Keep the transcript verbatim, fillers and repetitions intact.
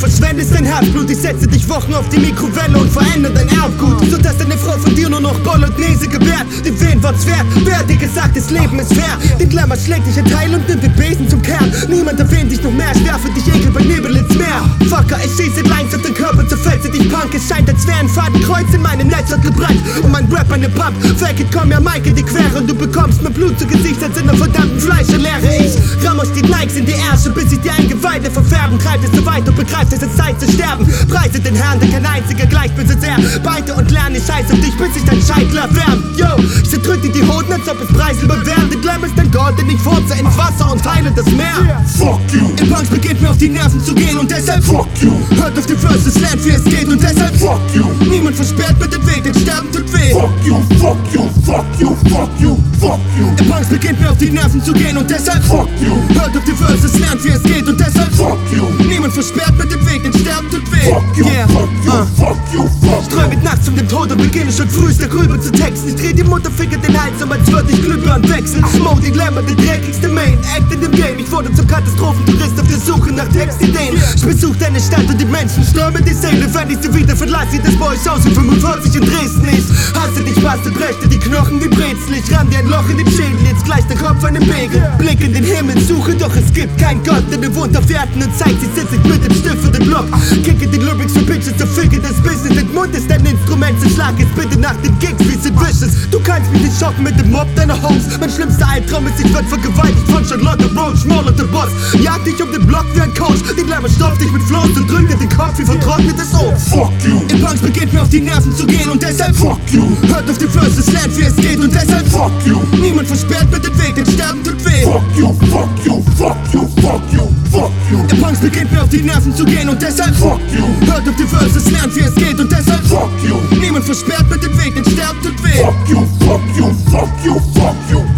verschwendest dein Herzblut. Ich setze dich Wochen auf die Mikrowelle und verändere dein Erbgut, sodass deine Frau von dir nur noch Bolognese gebärt. Den wen war's wert? Wer hat dir gesagt, das Leben ist fair? Den Glamour schlägt dich ein Teil und nimmt den Besen zum Kern. Niemand erwähnt dich noch mehr, ich werfe dich Ekel bei Nebel ins Meer. Fucker, ich schieße Lines auf den Körper, zerfetze dich Punk. Es scheint, als wäre ein Fadenkreuz in meinem Netz hat gebrannt. Und mein Rap eine Pump, fake it, komm ja Michael die Quere. Und du bekommst mir Blut zu Gesicht, als in einer verdammten Fleischerlehre. Ich ramm euch die Likes in die Ärsche, bis ich die Eingeweide verfärben. Treibt es so weit und begreift, es ist Zeit zu sterben. Preise den Herrn, der kein einziger gleich besitzt er. Beite und lerne Scheiß um dich, bis sich dein Scheitel erwärmt. Yo, ich zerdrück dir die Hoden, als ob es preisüber wäre. Der Glam ist dein Gold, den ich furze ins Wasser und teile das Meer. Fuck you. In Punks beginnt mir auf die Nerven zu gehen und deshalb Fuck you. hört auf die Verses, lernt wie es geht und deshalb Fuck you. niemand versperrt mir den Weg, denn Sterben tut weh. Fuck you, fuck you, fuck you, fuck you, fuck you. In Punks beginnt mir auf die Nerven zu gehen und deshalb Fuck you. hört auf die Verses, lernt wie es geht und deshalb Fuck you. niemand versperrt mir den Weg, denn Sterben tut weh. Fuck you, Yeah, fuck you, uh. fuck you, fuck Ich träum mit nachts um den Tod und beginne schon frühst der Grübe zu texten. Ich dreh die Mutterficker den Hals um, als würd ich Glühbirnen wechseln. Modi Glamour, der dreckigste Main Act in dem Game. Ich wurde zum Katastrophentourist auf der Suche nach Textideen. Ich besuch deine Stadt und die Menschen stürmen die Seele. Wenn ich sie wieder verlasse, sieht das Boys aus wie fünfundvierzig in Dresden. Ich hasse dich, Bastard, brechte die Knochen wie Brezel. Ich ramm dir ein Loch in den Schädel, jetzt gleicht der Kopf einem Pegel. Blick in den Himmel, suche, doch es gibt keinen Gott, der den wohnt auf Erden und zeigt sich sitzig mit dem Stift für den Block. Kicke die Lyrics für Bitches, zerficke das Business. Den Mund ist dein Instrument, zerschlag es bitte nach den Gigs, wie sind Vicious. Du kannst mich nicht schocken mit dem Mob deiner Homes. Mein schlimmster Albtraum ist, ich werd vergewaltigt von Charlotte Roach, Maul und der Boss. Jag dich um den Block wie ein Coach. Die Glamour stopft dich mit Flows und drückt dir den Kopf wie vertrocknetes Obst. Fuck you. In Punks beginnt mir auf die Nerven zu gehen und deshalb Fuck you. hört auf die Verses, lernt wie es geht und deshalb Fuck you. niemand versperrt mir den Weg, denn Sterben tut weh. Fuck you, fuck you, fuck you, fuck you, fuck you. In Punks beginnt mir auf die Nerven zu gehen und deshalb Fuck you. hört auf die Verses, lernt wie es geht und deshalb Fuck you. niemand versperrt mir den Weg, denn Sterben tut weh. Fuck you, fuck you, fuck you, fuck you.